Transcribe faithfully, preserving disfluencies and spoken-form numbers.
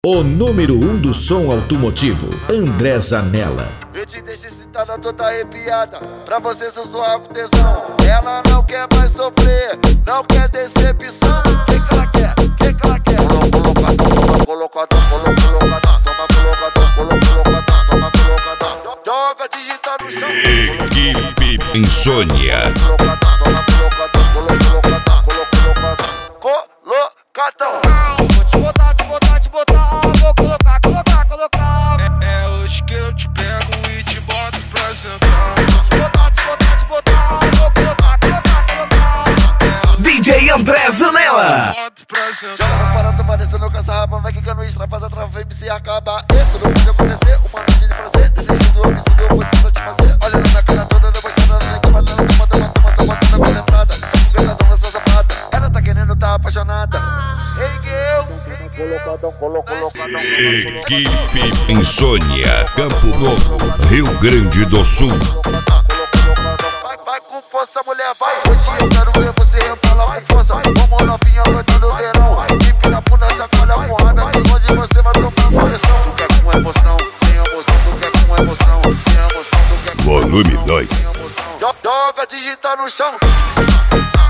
O número um do som automotivo, André Zanella. Eu te deixo excitada, toda arrepiada, pra você zoar com tesão. Ela não quer mais sofrer, não quer decepção. Que que ela quer? Que que ela quer? Colocadão, colocadão, colocadão, toma colocadão, colocadão, toma colocadão. Joga, digita no chão. Equipe Insônia. Colocadão, toma colocadão, colocadão, colocadão, colocadão. Vou te botar, te botar, te botar, vou colocar, colocar, colocar. É, é hoje que eu te pego e te boto pra sentar. Te botar, te botar, te botar, vou colocar, colocar, colocar. D J André Zanella. Boto pra sentar. Joga no parado, parecendo caça-rapa, vai quicando isso, rapaz, atrás, vem se acabar. E tudo pode acontecer, uma noite de prazer, desejando absurdo, eu vou te satisfazer. Olha na minha cara toda, debochada, na minha batendo, toma, toma, toma, só botando a concentrada. Se fugadão nessa safada, ela tá querendo, tá apaixonada. Ei, girl. Colocadão, colocadão. Equipe Insônia, Campo Novo, Rio Grande do Sul. Vai, vai com força, mulher, vai. Hoje eu quero ver você rebolar com força. Vamos novinha aguentando o verão. Empina bunda, chacoalha com raiva, que hoje você vai tomar pressão. Tu quer com emoção, sem emoção. Tu quer com emoção, sem emoção. Tu quer com Volume emoção, dois. sem emoção. Joga, digita no chão.